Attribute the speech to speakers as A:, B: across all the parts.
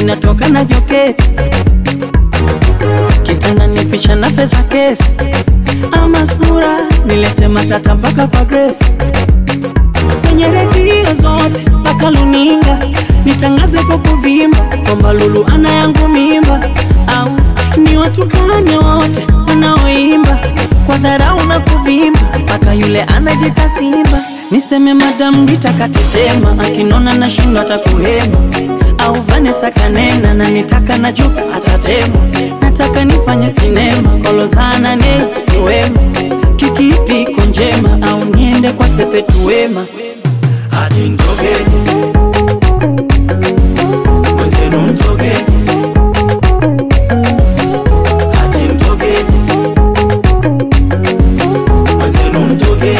A: natoka na joketi. Kitanda ni picha na pesa kesi. Ama sura nilete matata mpaka kwa Grace. Kwenye redio zote mpaka luninga nitangaze kwa kuvimba kwamba Lulu ana yangu mimba. Au ni watu kanya wote wanaoimba kwa dharau na kuvimba mpaka yule anajita simba. Niseme Madam Rita katetema akinona na shindo atakuhema. Au Vanessa kanena na nitaka na Jux atatema. Nataka nifanye sinema kolozana ne siwema. Kikipi konjema au niende kwa Sepetu Wema.
B: Hati ntogeje mwenzenu mtogeje. Hati ntogeje mwenzenu mtogeje.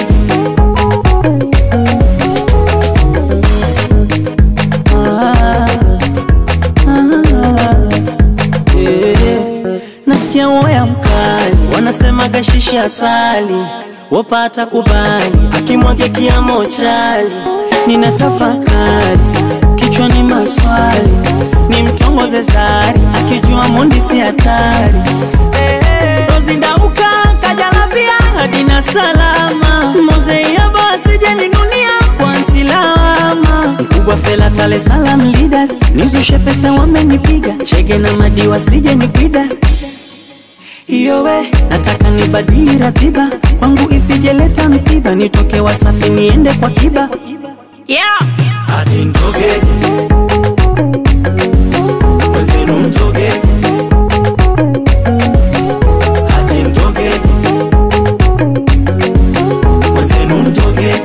A: Nasikia waya mkali wanasema gashishi asali wapata kubali akimwage kiamo chali. Ninatafakari kichwani maswali ni mtongoze zari akijua mundi si hatari. Rozindauka kajalabia hadina salama Mose yaba asije ninunia kwa ntilama. Mkubwa Fela Tale Salam Leaders nizushe pesa wamenipiga. Chege na Madiwa sije nipida. Iyowe nataka nibadili ratiba kwangu isijeleta msiba. Nitoke Wasafi niende kwa Kiba. Yeah.
B: Hati ntogeje mwenzenu mtogeje. Hati ntogeje mwenzenu mtogeje.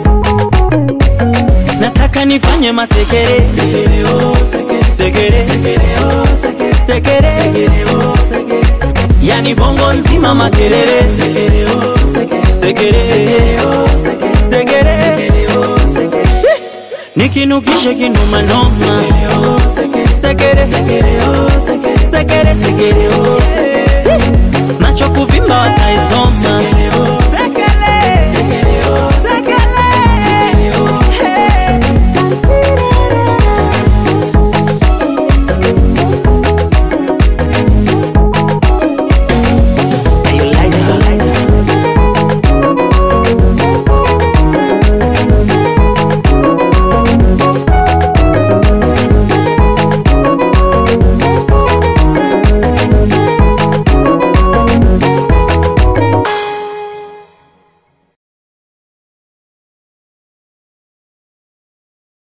A: Nataka nifanye masekere.
B: Sekere oh sekere.
A: Sekere.
B: Sekere oh sekere.
A: Sekere.
B: Sekere oh sekere.
A: Yani bongo nzima makerere.
B: Sekere oh sekere.
A: Sekere.
B: Sekere oh sekere.
A: Sekere.
B: Sekere oh sekere.
A: Nikinukishe kinuma noma.
B: Sekere oh sekere.
A: Sekere.
B: Sekere oh sekere.
A: Sekere.
B: Sekere oh sekere.
A: Nacho kuvimba wataisoma.